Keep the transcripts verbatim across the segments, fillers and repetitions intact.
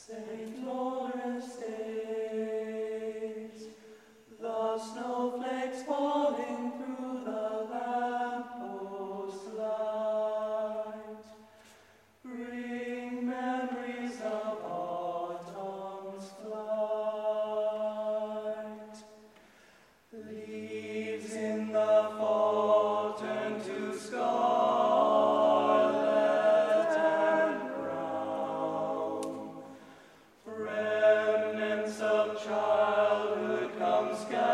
Saint Lawrence days, the snowflakes falling through the lamppost light, bring memories of autumn's flight. Leaves in the fall turn to scarlet and brown, remnants of childhood come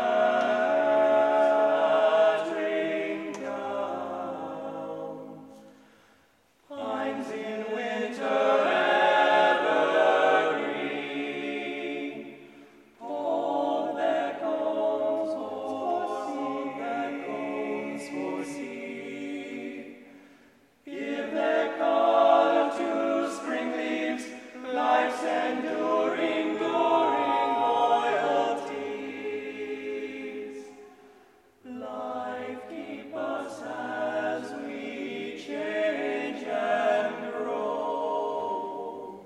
scattering down. Pines in winter evergreen, hold their cones for sea, give their color to spring leaves, life's enduring, enduring loyalties. Life keep us as we change and grow.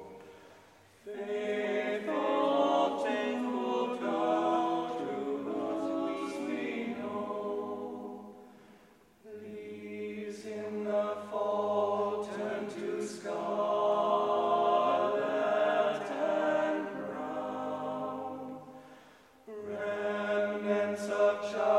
Faithful, faithful down to those we know. Leaves in the fall turn to scarlet and brown, remnants of childhood